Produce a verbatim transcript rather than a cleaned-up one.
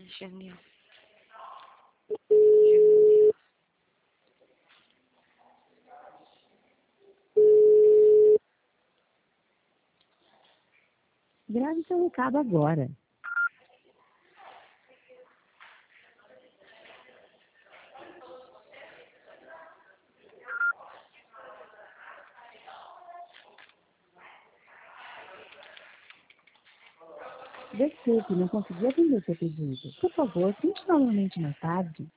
Junil. Junil. Grave seu recado agora. Desculpe, não consegui atender seu pedido. Por favor, tente novamente mais tarde.